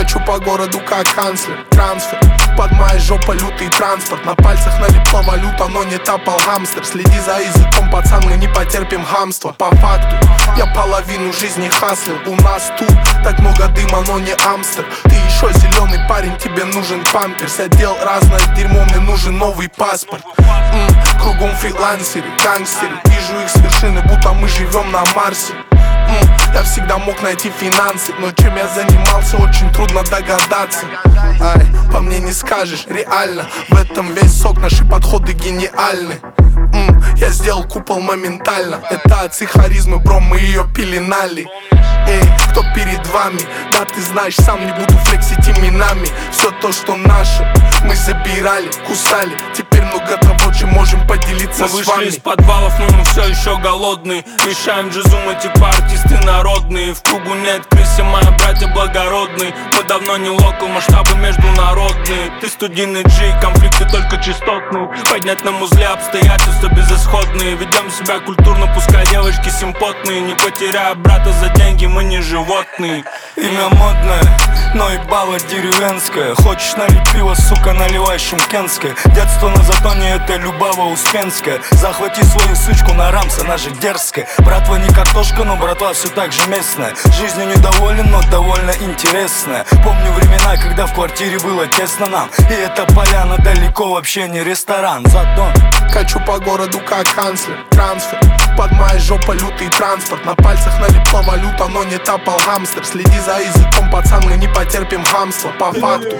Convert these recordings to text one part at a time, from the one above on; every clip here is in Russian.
Качу по городу как канцлер. Трансфер, под моей жопой лютый транспорт. На пальцах налипла валюта, но не тапал гамстер. Следи за языком, пацан, мы не потерпим хамства. По факту, я половину жизни хаслил. У нас тут так много дыма, но не амстер. Ты еще зеленый парень, тебе нужен памперс. Я делал разное дерьмо, мне нужен новый паспорт. Кругом фрилансеры, гангстеры. Вижу их с вершины, будто мы живем на Марсе. Я всегда мог найти финансы, но чем я занимался, очень трудно догадаться. Ай, по мне не скажешь, реально. В этом весь сок, наши подходы гениальны. Я сделал купол моментально. Это отцы харизмы, бро, мы ее пеленали. Эй, кто перед вами? Да, ты знаешь, сам не буду флексить именами. Все то, что наше, мы забирали, кусали. Теперь много того, чем можем поделиться мы с вами. Мы вышли из подвалов, но мы все еще голодные. Мешаем джазу, мы типа артисты народные. В кругу нет крысы, мои братья благородные. Мы давно не локал, масштабы международные. Ты студийный G, конфликты только частотные. Поднять на узле обстоятельства безысходные. Ведем себя культурно, пускай девочки симпотные. Не потеряя брата за деньги, мы не животные. Имя модное, но и баба деревенская. Хочешь налить пиво, сука, наливай шымкентское. Детство на затоне, это Любава Успенская. Захвати свою сучку на рамс, она же дерзкая. Братва не картошка, но братва все так же местная. Жизнью недоволен, но довольно интересная. Помню времена, когда в квартире было тесно нам. И эта поляна далеко вообще не ресторан. Зато качу по городу как канцлер. Трансфер, под моей жопой лютый транспорт. На пальцах налипла валюта, но не тапал гамстер. Следи за языком, пацан, мы не потерпим хамства. По факту.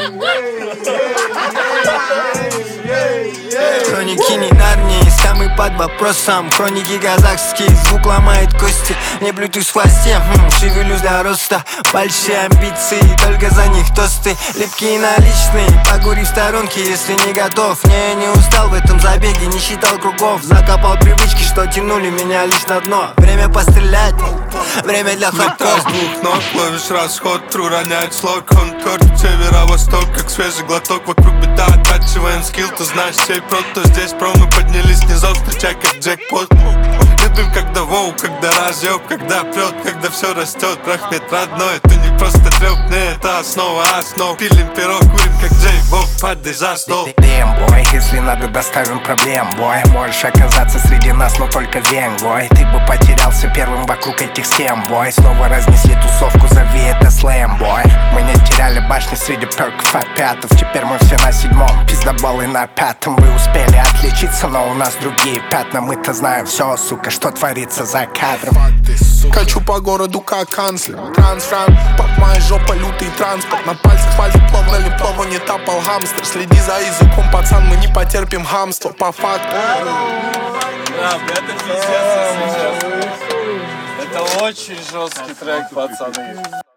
Хроники не Нарнии, самый под вопросом. Хроники казахские, звук ломает кости. Не Bluetooth в хвосте, шевелюсь для роста. Большие амбиции, только за них тосты. Липкие наличные, покури в сторонке, если не готов. Не устал в этом забеге, не считал кругов. Закопал привычки, что тянули меня лишь на дно. Время пострелять, время для ходков. С двух ног ловишь расход, тру роняет слог. Он тверд северо-восток, как свежий глоток. Вокруг беда, оттачиваем скилл, ты знаешь чей прот. То здесь про мы поднялись снизу, встречай как джекпот. Любим, когда воу, когда разъеб, когда прет, когда все растет. Рахмет родной, это не просто треп, не это основа основ. Пилим пирог, курим как Джей Боб, падай за стол. Бой, если надо, доставим проблем, бой. Можешь оказаться среди нас, но только венгой. Ты бы потерялся первым вокруг этих схем, бой. Снова разнесли тусовку, зови это слэм, бой. Мы не теряли башни среди перков опятов. Теперь мы все на седьмом, пиздоболы на пятом. Вы успели отличиться, но у нас другие пятна. Мы-то знаем все, сука, что творится за кадром. Качу по городу как канцлер. Трансфер, под моей жопой лютый транспорт. На пальцах валипло, налипло, не тапал гамстер. Следи за языком, пацан, мы не потерпим хамства. По факту. Это пиздец, если честно. Это очень жесткий трек, пацаны.